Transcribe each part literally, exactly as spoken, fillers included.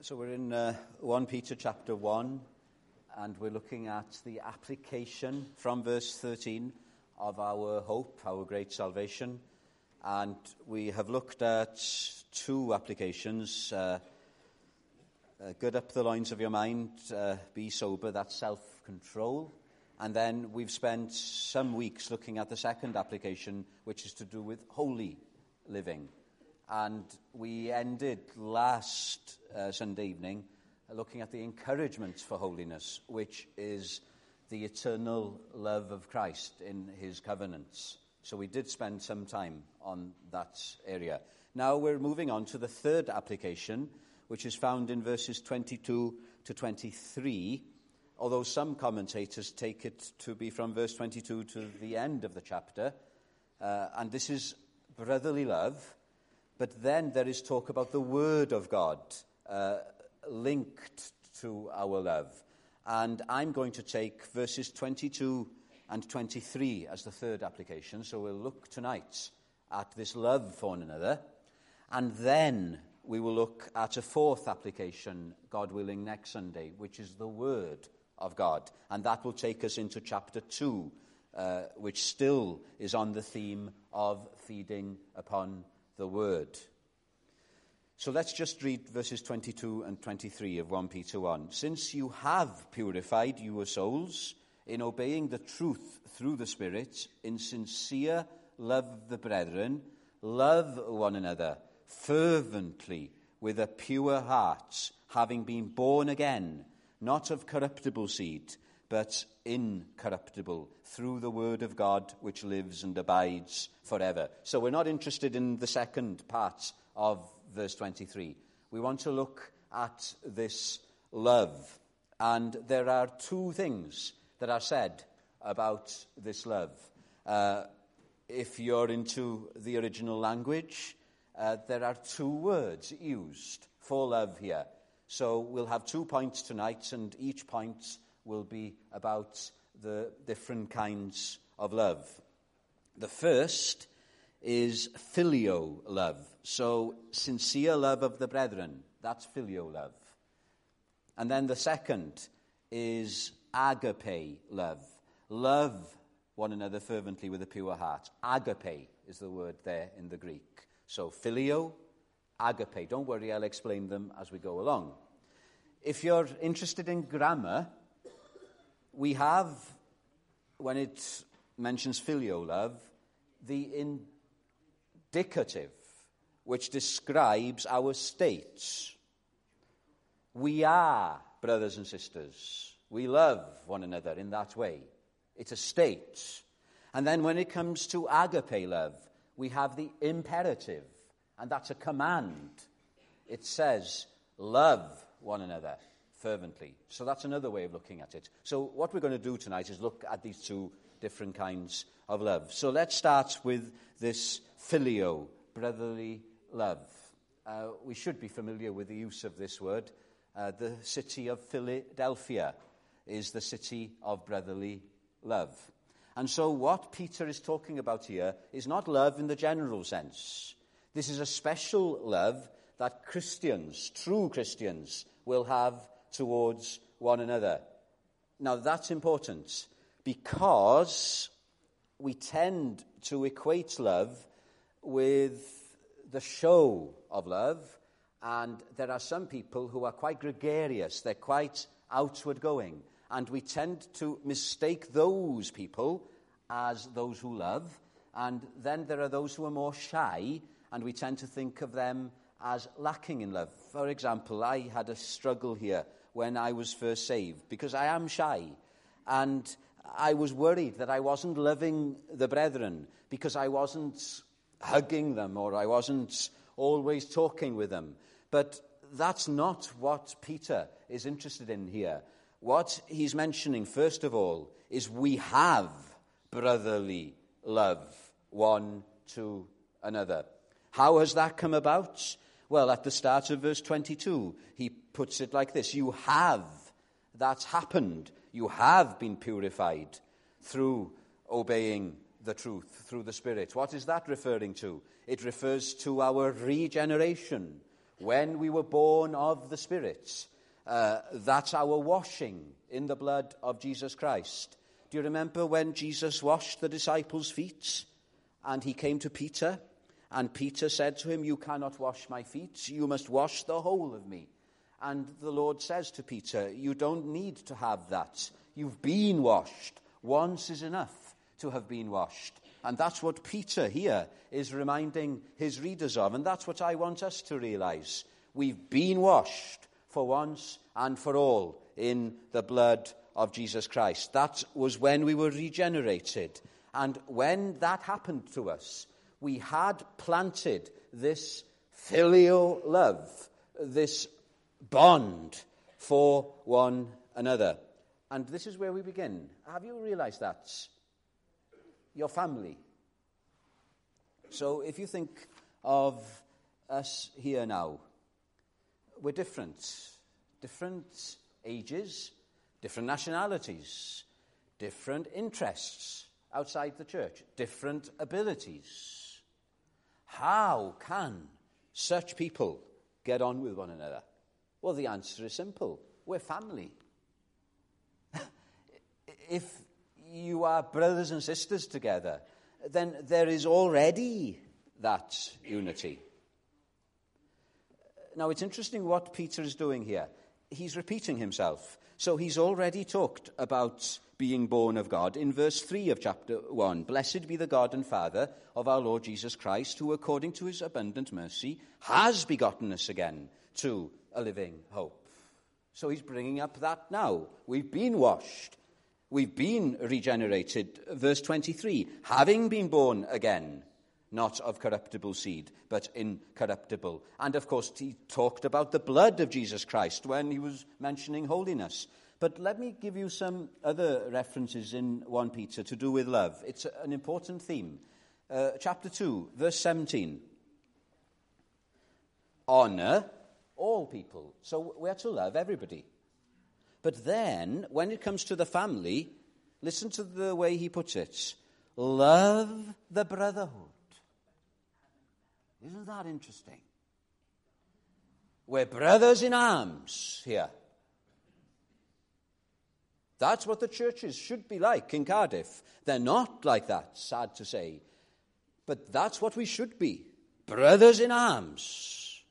So we're in uh, First Peter chapter one, and we're looking at the application from verse thirteen of our hope, our great salvation. And we have looked at two applications. Uh, uh, gird up the loins of your mind, uh, be sober, that's self-control. And then we've spent some weeks looking at the second application, which is to do with holy living. And we ended last uh, Sunday evening uh, looking at the encouragement for holiness, which is the eternal love of Christ in his covenants. So we did spend some time on that area. Now we're moving on to the third application, which is found in verses twenty-two to twenty-three, although some commentators take it to be from verse twenty-two to the end of the chapter. Uh, and this is brotherly love. But then there is talk about the Word of God uh, linked to our love. And I'm going to take verses twenty-two and twenty-three as the third application. So we'll look tonight at this love for one another. And then we will look at a fourth application, God willing, next Sunday, which is the Word of God. And that will take us into chapter two, uh, which still is on the theme of feeding upon the Word. So let's just read verses twenty-two and twenty-three of First Peter one. Since you have purified your souls in obeying the truth through the Spirit, in sincere love of the brethren, love one another fervently with a pure heart, having been born again, not of corruptible seed, but incorruptible, through the word of God, which lives and abides forever. So we're not interested in the second part of verse twenty-three. We want to look at this love. And there are two things that are said about this love. Uh, if you're into the original language, uh, there are two words used for love here. So we'll have two points tonight, and each point will be about the different kinds of love. The first is filio love. So sincere love of the brethren, that's filio love. And then the second is agape love. Love one another fervently with a pure heart. Agape is the word there in the Greek. So filio, agape. Don't worry, I'll explain them as we go along. If you're interested in grammar, we have, when it mentions filial love, the indicative, which describes our state. We are brothers and sisters. We love one another in that way. It's a state. And then when it comes to agape love, we have the imperative, and that's a command. It says, love one another fervently. So that's another way of looking at it. So what we're going to do tonight is look at these two different kinds of love. So let's start with this filio, brotherly love. Uh, we should be familiar with the use of this word. Uh, the city of Philadelphia is the city of brotherly love. And so what Peter is talking about here is not love in the general sense. This is a special love that Christians, true Christians, will have towards one another. Now that's important because we tend to equate love with the show of love, and there are some people who are quite gregarious, they're quite outward going, and we tend to mistake those people as those who love, and then there are those who are more shy, and we tend to think of them as lacking in love. For example, I had a struggle here when I was first saved, because I am shy, and I was worried that I wasn't loving the brethren, because I wasn't hugging them, or I wasn't always talking with them. But that's not what Peter is interested in here. What he's mentioning, first of all, is we have brotherly love one to another. How has that come about? Well, at the start of verse twenty-two, he puts it like this. You have, that's happened. You have been purified through obeying the truth, through the Spirit. What is that referring to? It refers to our regeneration. when we were born of the Spirit. Uh, that's our washing in the blood of Jesus Christ. Do you remember when Jesus washed the disciples' feet? And he came to Peter, and Peter said to him, "You cannot wash my feet, you must wash the whole of me." And the Lord says to Peter, "You don't need to have that. You've been washed. Once is enough to have been washed." And that's what Peter here is reminding his readers of, and that's what I want us to realize. We've been washed for once and for all in the blood of Jesus Christ. That was when we were regenerated. And when that happened to us, we had planted this filial love, this bond for one another. And this is where we begin. Have you realized that? Your family. So if you think of us here now, we're different. Different ages, different nationalities, different interests outside the church, different abilities. How can such people get on with one another? Well, the answer is simple. We're family. If you are brothers and sisters together, then there is already that unity. Now, it's interesting what Peter is doing here. He's repeating himself. So he's already talked about being born of God in verse three of chapter one. "Blessed be the God and Father of our Lord Jesus Christ, who according to his abundant mercy has begotten us again to a living hope." So he's bringing up that now. We've been washed. We've been regenerated. Verse twenty-three, "Having been born again, not of corruptible seed, but incorruptible." And of course, he talked about the blood of Jesus Christ when he was mentioning holiness. But let me give you some other references in First Peter to do with love. It's an important theme. Uh, chapter two, verse seventeen. "Honor all people." So we are to love everybody. But then, when it comes to the family, listen to the way he puts it. "Love the brotherhood." Isn't that interesting? We're brothers in arms here. That's what the churches should be like in Cardiff. They're not like that, sad to say. But that's what we should be. Brothers in arms.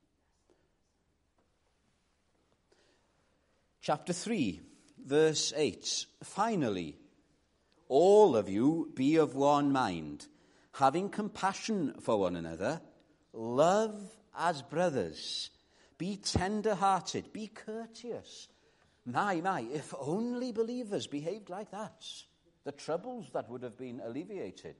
Chapter three, verse eight. "Finally, all of you be of one mind, having compassion for one another, love as brothers, be tender-hearted, be courteous." My, my, if only believers behaved like that, the troubles that would have been alleviated.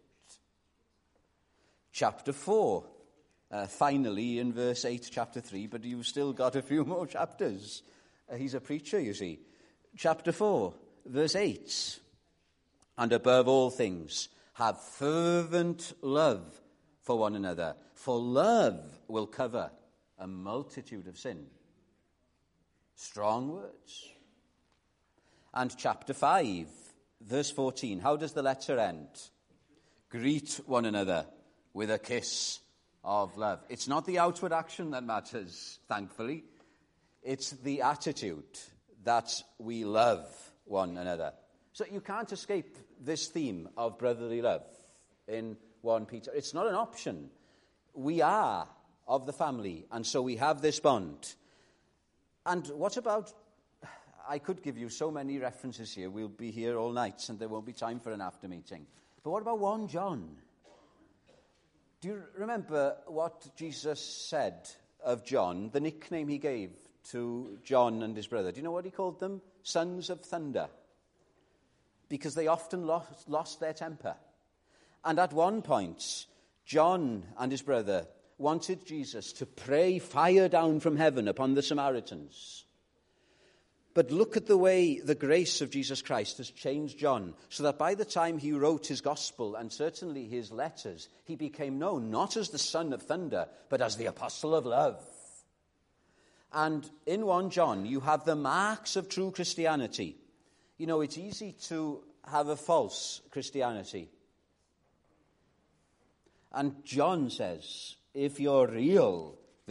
Chapter four, uh, finally in verse eight, chapter three, but you've still got a few more chapters. Uh, he's a preacher, you see. Chapter four, verse eight, "And above all things, have fervent love for one another, for love will cover a multitude of sin." Strong words. And chapter five, verse fourteen, how does the letter end? "Greet one another with a kiss of love." It's not the outward action that matters, thankfully. It's the attitude that we love one another. So you can't escape this theme of brotherly love in First Peter. It's not an option. We are of the family, and so we have this bond. And what about, I could give you so many references here. We'll be here all night, and there won't be time for an after meeting. But what about First John? Do you remember what Jesus said of John, the nickname he gave to John and his brother? Do you know what he called them? Sons of thunder. Because they often lost, lost their temper. And at one point, John and his brother wanted Jesus to pray fire down from heaven upon the Samaritans. But look at the way the grace of Jesus Christ has changed John, so that by the time he wrote his gospel, and certainly his letters, he became known not as the son of thunder, but as the apostle of love. And in First John, you have the marks of true Christianity. You know, it's easy to have a false Christianity. And John says, if you're real, this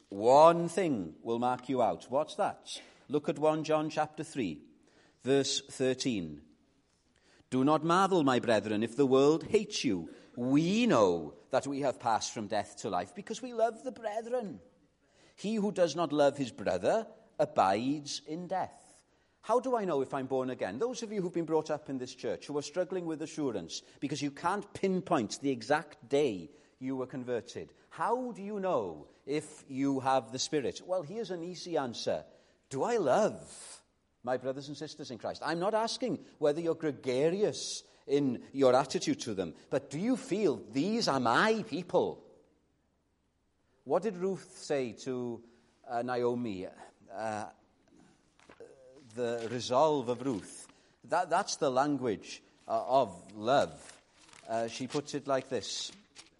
one thing will mark you out. What's that? Look at First John chapter three, verse thirteen. Do not marvel, my brethren, if the world hates you. We know that we have passed from death to life because we love the brethren. He who does not love his brother abides in death. How do I know if I'm born again? Those of you who've been brought up in this church who are struggling with assurance because you can't pinpoint the exact day you were converted. How do you know if you have the Spirit? Well, here's an easy answer. Do I love my brothers and sisters in Christ? I'm not asking whether you're gregarious in your attitude to them, but do you feel these are my people? What did Ruth say to uh, Naomi? Uh, the resolve of Ruth. That, that's the language uh, of love. Uh, she puts it like this.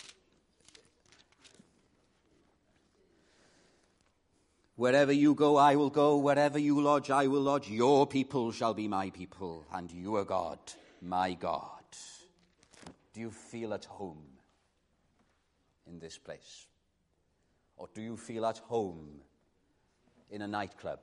Wherever you go, I will go. Wherever you lodge, I will lodge. Your people shall be my people, and your God, my God. Do you feel at home in this place? Or do you feel at home in a nightclub?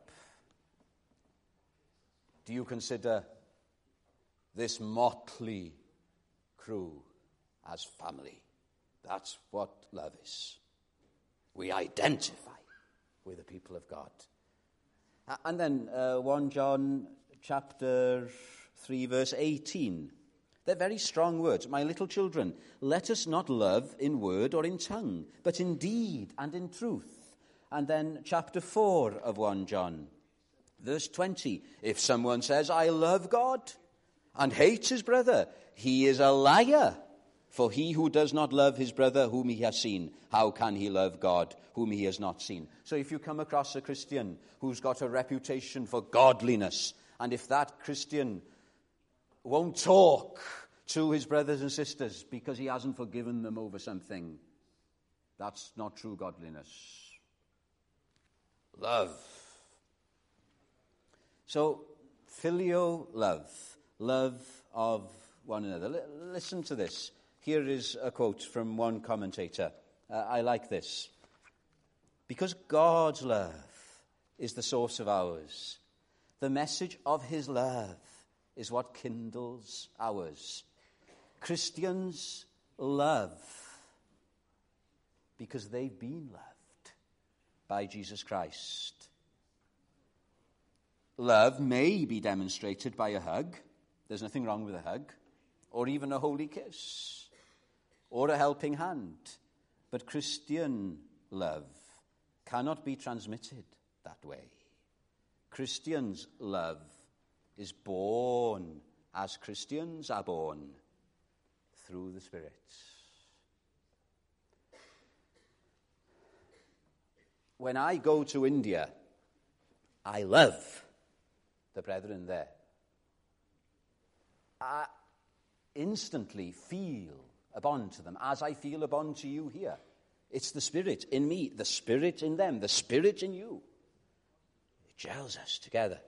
Do you consider this motley crew as family? That's what love is. We identify with the people of God. And then uh, First John chapter three, verse eighteen. They're very strong words. My little children, let us not love in word or in tongue, but in deed and in truth. And then chapter four of First John, verse twenty. If someone says, I love God, and hates his brother, he is a liar. For he who does not love his brother whom he has seen, how can he love God whom he has not seen? So if you come across a Christian who's got a reputation for godliness, and if that Christian won't talk to his brothers and sisters because he hasn't forgiven them over something, that's not true godliness. Love. So, filial love, love of one another. L- listen to this. Here is a quote from one commentator. Uh, I like this. Because God's love is the source of ours, the message of his love is what kindles ours. Christians love because they've been loved by Jesus Christ. Love may be demonstrated by a hug. There's nothing wrong with a hug. Or even a holy kiss. Or a helping hand. But Christian love cannot be transmitted that way. Christians' love is born as Christians are born through the Spirit. When I go to India, I love the brethren there. I instantly feel a bond to them as I feel a bond to you here. It's the Spirit in me, the Spirit in them, the Spirit in you. It gels us together.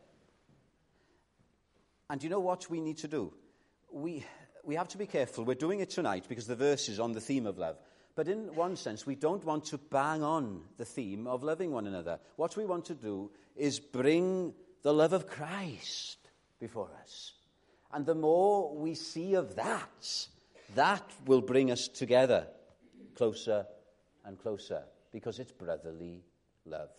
And you know what we need to do? We we have to be careful. We're doing it tonight because the verse is on the theme of love. But in one sense, we don't want to bang on the theme of loving one another. What we want to do is bring the love of Christ before us. And the more we see of that, that will bring us together closer and closer because it's brotherly love.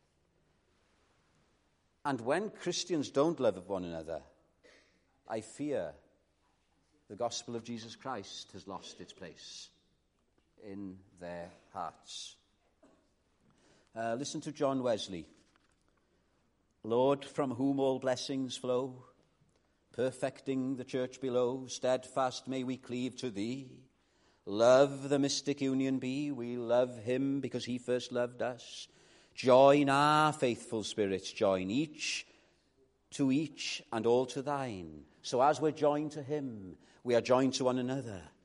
And when Christians don't love one another, I fear the gospel of Jesus Christ has lost its place in their hearts. Uh, listen to John Wesley. Lord, from whom all blessings flow, perfecting the church below, steadfast may we cleave to thee. Love the mystic union be, we love him because he first loved us. Join our faithful spirits, join each to each and all to thine. So as we're joined to him, we are joined to one another.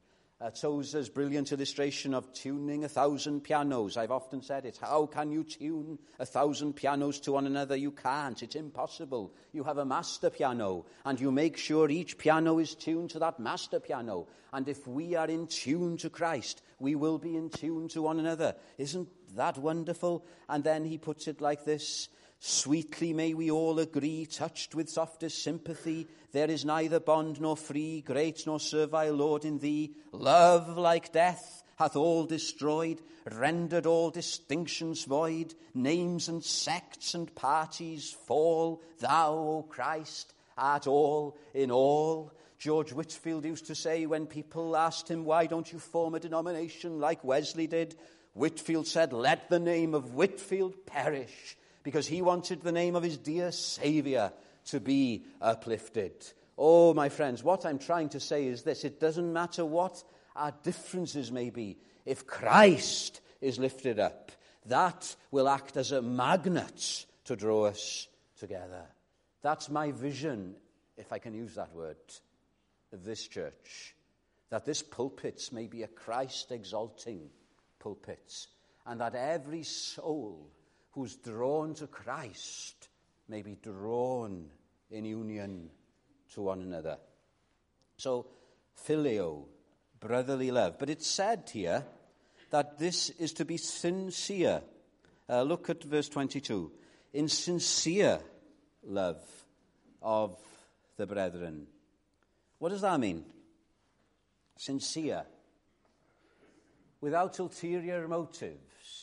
Uh, Tozer's brilliant illustration of tuning a thousand pianos. I've often said it. How can you tune a thousand pianos to one another? You can't. It's impossible. You have a master piano, and you make sure each piano is tuned to that master piano. And if we are in tune to Christ, we will be in tune to one another. Isn't that wonderful? And then he puts it like this. Sweetly may we all agree, touched with softest sympathy. There is neither bond nor free, great nor servile Lord in thee. Love like death hath all destroyed, rendered all distinctions void. Names and sects and parties fall. Thou, O Christ, art all in all. George Whitefield used to say when people asked him, why don't you form a denomination like Wesley did? Whitefield said, let the name of Whitefield perish, because he wanted the name of his dear Saviour to be uplifted. Oh, my friends, what I'm trying to say is this. It doesn't matter what our differences may be. If Christ is lifted up, that will act as a magnet to draw us together. That's my vision, if I can use that word, of this church. That this pulpit may be a Christ-exalting pulpit, and that every soul who's drawn to Christ may be drawn in union to one another. So, phileo, brotherly love. But it's said here that this is to be sincere. Uh, look at verse twenty-two. In sincere love of the brethren. What does that mean? Sincere. Without ulterior motives.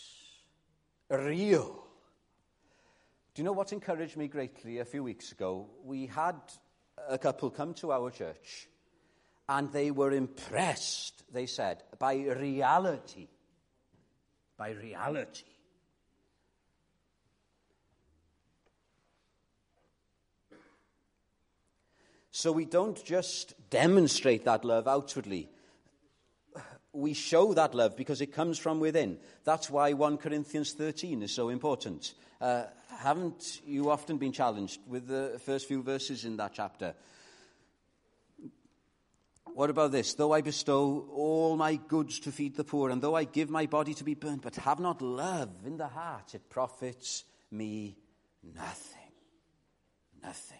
Real. Do you know what encouraged me greatly a few weeks ago? We had a couple come to our church, and they were impressed, they said, by reality. By reality. So we don't just demonstrate that love outwardly. We show that love because it comes from within. That's why First Corinthians thirteen is so important. Uh, haven't you often been challenged with the first few verses in that chapter? What about this? Though I bestow all my goods to feed the poor, and though I give my body to be burnt, but have not love in the heart, it profits me nothing. Nothing.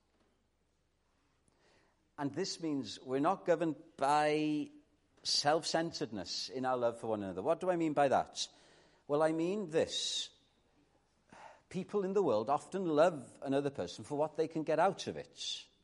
And this means we're not governed by self-centeredness in our love for one another. What do I mean by that? Well, I mean this. People in the world often love another person for what they can get out of it.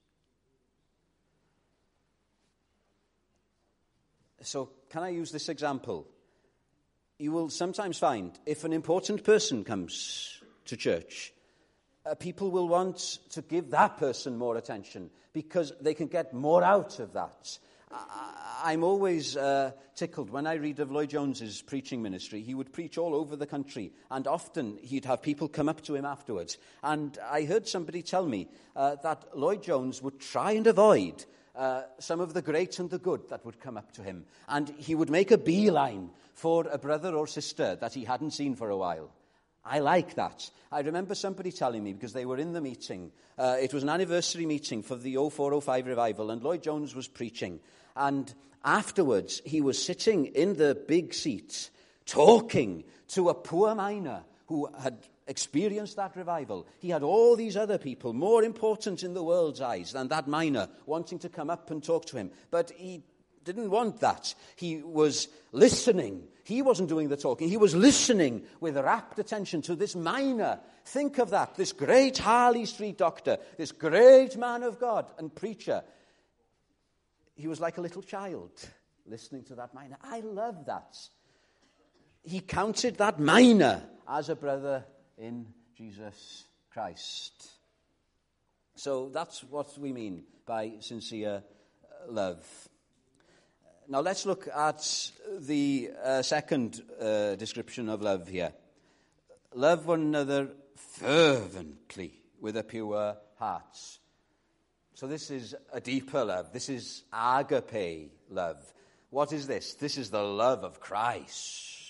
So, can I use this example? You will sometimes find if an important person comes to church, uh, people will want to give that person more attention because they can get more out of that. I'm always uh, tickled when I read of Lloyd Jones's preaching ministry. He would preach all over the country, and often he'd have people come up to him afterwards. And I heard somebody tell me uh, that Lloyd Jones would try and avoid uh, some of the great and the good that would come up to him. And he would make a beeline for a brother or sister that he hadn't seen for a while. I like that. I remember somebody telling me, because they were in the meeting, uh, it was an anniversary meeting for the oh four oh five revival, and Lloyd Jones was preaching. And afterwards, he was sitting in the big seat, talking to a poor miner who had experienced that revival. He had all these other people, more important in the world's eyes than that miner, wanting to come up and talk to him. But he didn't want that. He was listening. He wasn't doing the talking. He was listening with rapt attention to this miner. Think of that, this great Harley Street doctor, this great man of God and preacher. He was like a little child listening to that miner. I love that. He counted that miner as a brother in Jesus Christ. So that's what we mean by sincere love. Now let's look at the uh, second uh, description of love here. Love one another fervently with a pure heart. So this is a deeper love. This is agape love. What is this? This is the love of Christ.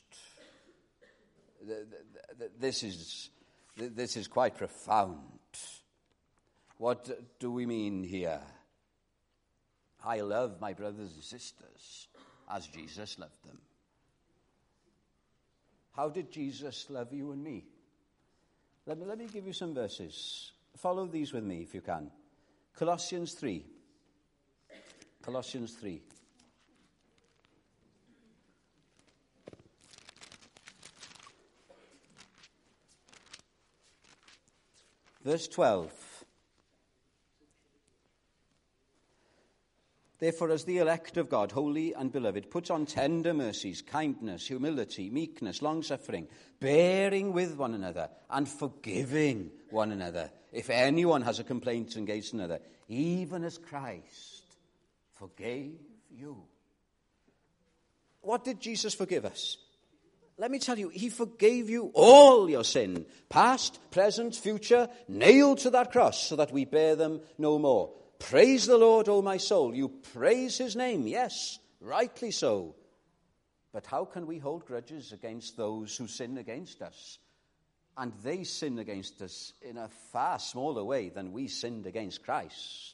This is, this is quite profound. What do we mean here? I love my brothers and sisters. as Jesus loved them. How did Jesus love you and me? Let me, let me give you some verses. Follow these with me if you can. Colossians three. Colossians three. Verse twelve. Therefore, as the elect of God, holy and beloved, put on tender mercies, kindness, humility, meekness, long-suffering, bearing with one another and forgiving one another, if anyone has a complaint against another, even as Christ forgave you. What did Jesus forgive us? Let me tell you, he forgave you all your sin, past, present, future, nailed to that cross so that we bear them no more. Praise the Lord, O my soul. You praise his name, yes, rightly so. But how can we hold grudges against those who sin against us? And they sin against us in a far smaller way than we sinned against Christ.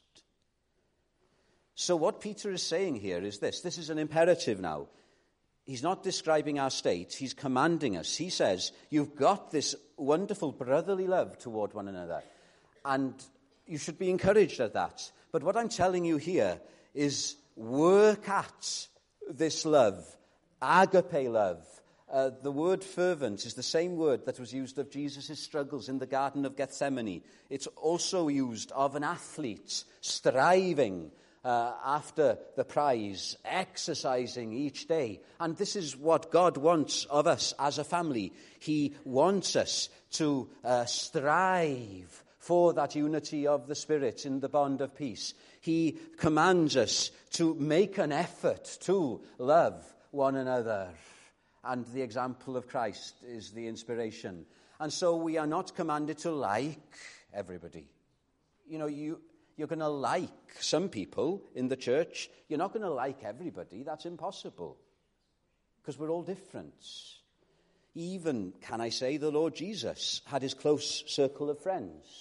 So what Peter is saying here is this. This is an imperative now. He's not describing our state. He's commanding us. He says, you've got this wonderful brotherly love toward one another. And you should be encouraged at that. But what I'm telling you here is work at this love, agape love. Uh, the word fervent is the same word that was used of Jesus' struggles in the Garden of Gethsemane. It's also used of an athlete striving uh, after the prize, exercising each day. And this is what God wants of us as a family. He wants us to uh, strive for that unity of the Spirit in the bond of peace. He commands us to make an effort to love one another. And the example of Christ is the inspiration. And so we are not commanded to like everybody. You know, you, you're going to like some people in the church. You're not going to like everybody. That's impossible. Because we're all different. Even, can I say, the Lord Jesus had his close circle of friends.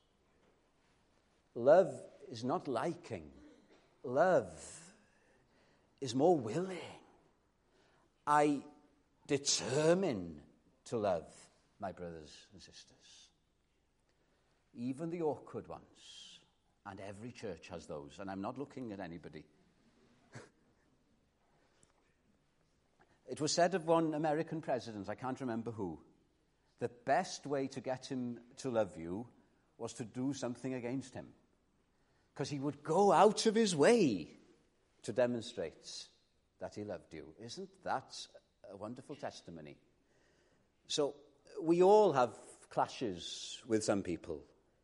Love is not liking. Love is more willing. I determine to love my brothers and sisters. Even the awkward ones. And every church has those. And I'm not looking at anybody. It was said of one American president, I can't remember who, the best way to get him to love you was to do something against him. Because he would go out of his way to demonstrate that he loved you. Isn't that a wonderful testimony? So we all have clashes with some people.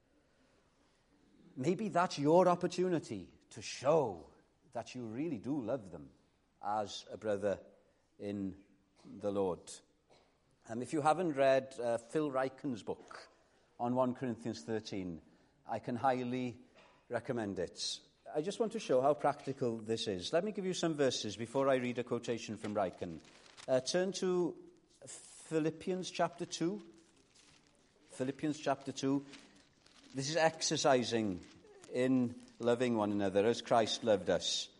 Maybe that's your opportunity to show that you really do love them as a brother in the Lord. And if you haven't read uh, Phil Ryken's book on First Corinthians thirteen, I can highly recommend it. I just want to show how practical this is. Let me give you some verses before I read a quotation from Ryken. Uh, turn to Philippians chapter two. Philippians chapter two. This is exercising in loving one another as Christ loved us.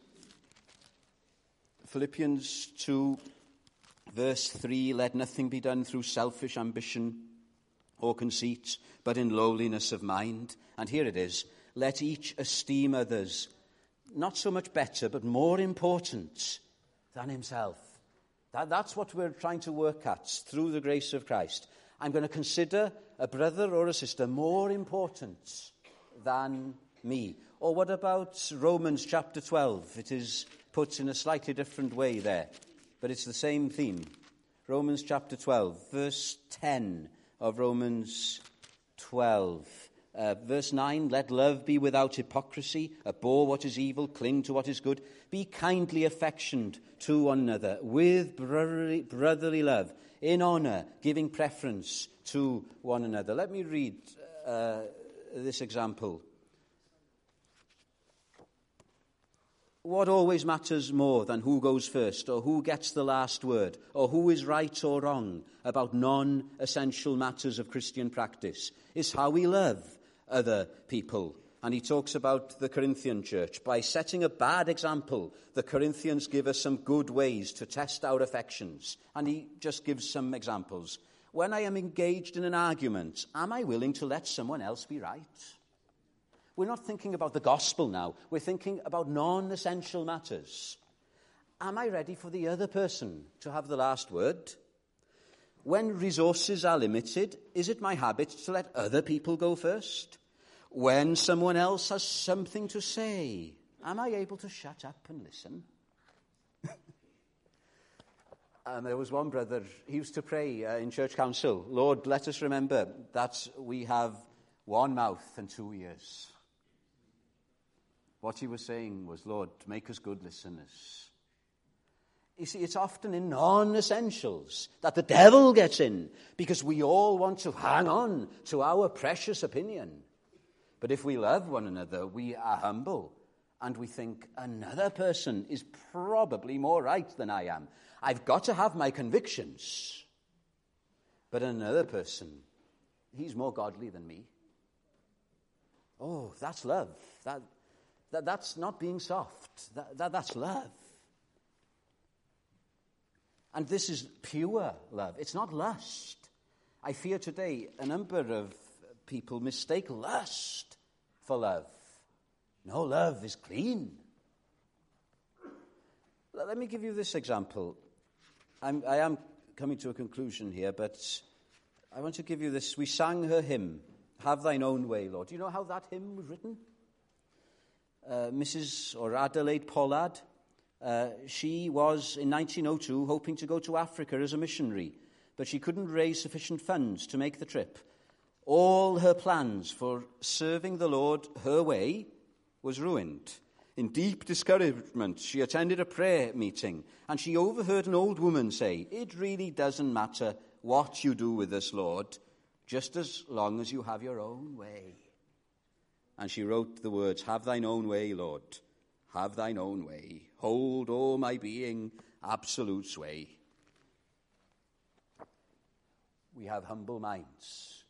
Philippians two, verse three, let nothing be done through selfish ambition or conceit, but in lowliness of mind. And here it is. Let each esteem others not so much better, but more important than himself. That, that's what we're trying to work at through the grace of Christ. I'm going to consider a brother or a sister more important than me. Or what about Romans chapter twelve? It is put in a slightly different way there, but it's the same theme. Romans chapter twelve, verse ten of Romans twelve. Uh, verse nine, let love be without hypocrisy, abhor what is evil, cling to what is good, be kindly affectioned to one another, with brotherly, brotherly love, in honor, giving preference to one another. Let me read uh, this example. What always matters more than who goes first, or who gets the last word, or who is right or wrong about non-essential matters of Christian practice, is how we love other people. And he talks about the Corinthian church. By setting a bad example, the Corinthians give us some good ways to test our affections. And he just gives some examples. When I am engaged in an argument, am I willing to let someone else be right? We're not thinking about the gospel now. We're thinking about non-essential matters. Am I ready for the other person to have the last word? When resources are limited, is it my habit to let other people go first? When someone else has something to say, am I able to shut up and listen? And there was one brother, he used to pray uh, in church council, Lord, let us remember that we have one mouth and two ears. What he was saying was, Lord, make us good listeners. You see, it's often in non-essentials that the devil gets in, because we all want to hang on to our precious opinion. But if we love one another, we are humble, and we think another person is probably more right than I am. I've got to have my convictions. But another person, he's more godly than me. Oh, that's love. That, that that's not being soft. That, that that's love. And this is pure love. It's not lust. I fear today a number of people mistake lust for love. No, love is clean. Let me give you this example. I'm, I am coming to a conclusion here, but I want to give you this. We sang her hymn, Have Thine Own Way, Lord. Do you know how that hymn was written? Uh, Missus or Adelaide Pollard, uh, she was in nineteen oh two hoping to go to Africa as a missionary, but she couldn't raise sufficient funds to make the trip. All her plans for serving the Lord her way was ruined. In deep discouragement, she attended a prayer meeting, and she overheard an old woman say, it really doesn't matter what you do with us, Lord, just as long as you have your own way. And she wrote the words, have thine own way, Lord, have thine own way. Hold all my being, absolute sway. We have humble minds.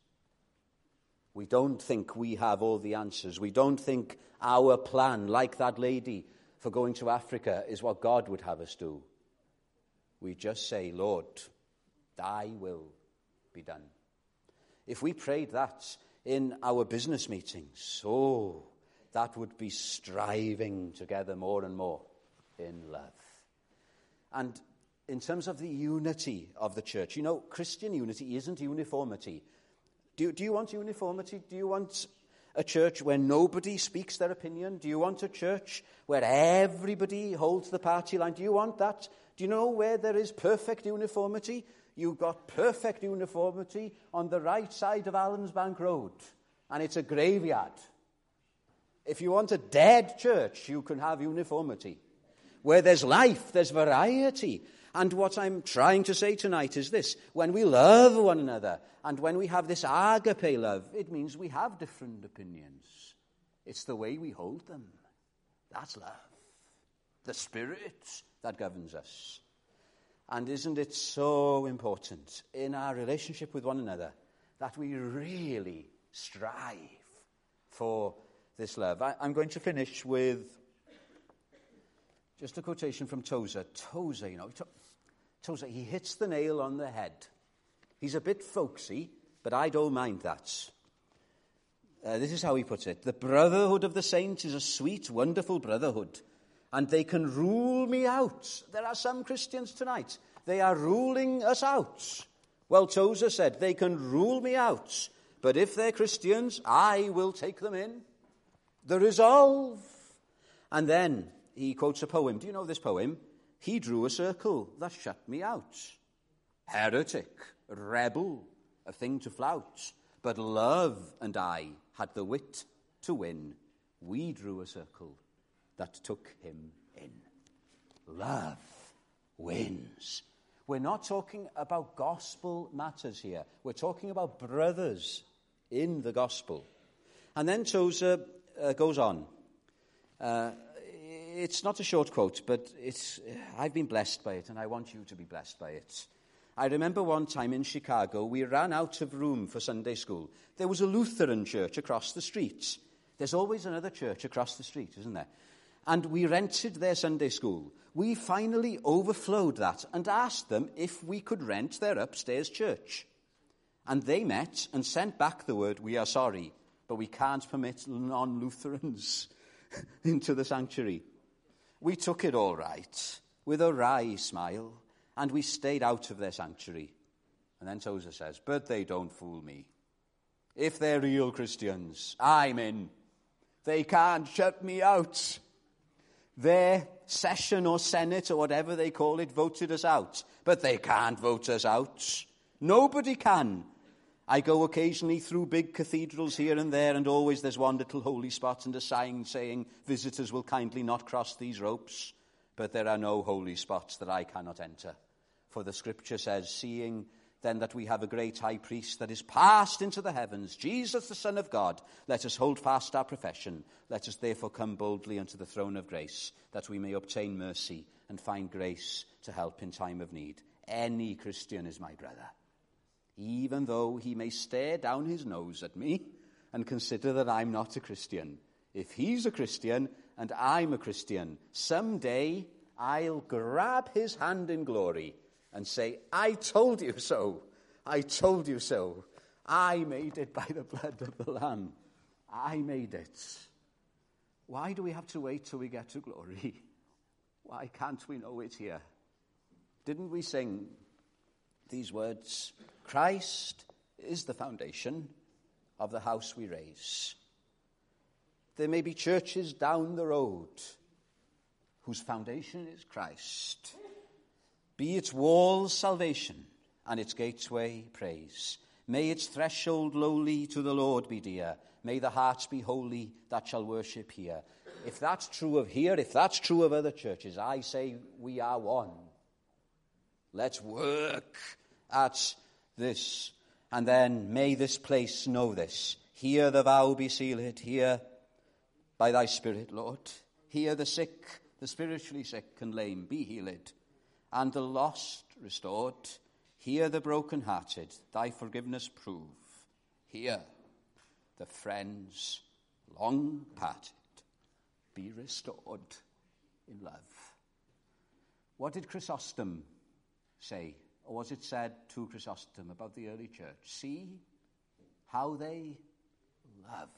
We don't think we have all the answers. We don't think our plan, like that lady, for going to Africa is what God would have us do. We just say, Lord, thy will be done. If we prayed that in our business meetings, oh, that would be striving together more and more in love. And in terms of the unity of the church, you know, Christian unity isn't uniformity. Do, do you want uniformity? Do you want a church where nobody speaks their opinion? Do you want a church where everybody holds the party line? Do you want that? Do you know where there is perfect uniformity? You've got perfect uniformity on the right side of Allensbank Road, and it's a graveyard. If you want a dead church, you can have uniformity. Where there's life, there's variety. And what I'm trying to say tonight is this. When we love one another, and when we have this agape love, it means we have different opinions. It's the way we hold them. That's love. The Spirit that governs us. And isn't it so important in our relationship with one another that we really strive for this love? I, I'm going to finish with just a quotation from Tozer. Tozer, you know, to- Tozer, he hits the nail on the head. He's a bit folksy, but I don't mind that. Uh, this is how he puts it. The brotherhood of the saints is a sweet, wonderful brotherhood, and they can rule me out. There are some Christians tonight. They are ruling us out. Well, Tozer said, they can rule me out, but if they're Christians, I will take them in. The resolve. And then he quotes a poem. Do you know this poem? He drew a circle that shut me out. Heretic, rebel, a thing to flout. But love and I had the wit to win. We drew a circle that took him in. Love wins. We're not talking about gospel matters here. We're talking about brothers in the gospel. And then Tozer uh, goes on. Uh, It's not a short quote, but it's, I've been blessed by it, and I want you to be blessed by it. I remember one time in Chicago, we ran out of room for Sunday school. There was a Lutheran church across the street. There's always another church across the street, isn't there? And we rented their Sunday school. We finally overflowed that and asked them if we could rent their upstairs church. And they met and sent back the word, "We are sorry, but we can't permit non-Lutherans into the sanctuary." We took it all right, with a wry smile, and we stayed out of their sanctuary. And then Tozer says, "But they don't fool me. If they're real Christians, I'm in. They can't shut me out. Their session or senate or whatever they call it voted us out, but they can't vote us out. Nobody can. I go occasionally through big cathedrals here and there, and always there's one little holy spot and a sign saying, 'Visitors will kindly not cross these ropes.' But there are no holy spots that I cannot enter. For the scripture says, 'Seeing then that we have a great high priest that is passed into the heavens, Jesus the Son of God, let us hold fast our profession. Let us therefore come boldly unto the throne of grace, that we may obtain mercy and find grace to help in time of need.' Any Christian is my brother, even though he may stare down his nose at me and consider that I'm not a Christian. If he's a Christian and I'm a Christian, someday I'll grab his hand in glory and say, 'I told you so. I told you so. I made it by the blood of the Lamb. I made it.' Why do we have to wait till we get to glory? Why can't we know it here? Didn't we sing these words? Christ is the foundation of the house we raise. There may be churches down the road whose foundation is Christ. Be its walls salvation and its gateway praise. May its threshold lowly to the Lord be dear. May the hearts be holy that shall worship here. If that's true of here, if that's true of other churches, I say we are one. Let's work at this. And then may this place know this. Here the vow be sealed. Here by thy Spirit, Lord. Here the sick, the spiritually sick and lame be healed, and the lost restored. Here the broken-hearted thy forgiveness prove. Here the friends long parted be restored in love. What did Chrysostom say? Or was it said to Chrysostom about the early church? See how they love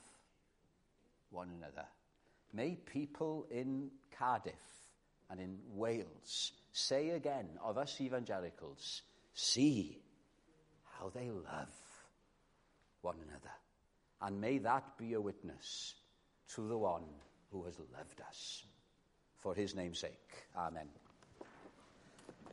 one another. May people in Cardiff and in Wales say again of us evangelicals, see how they love one another. And may that be a witness to the one who has loved us. For his name's sake. Amen.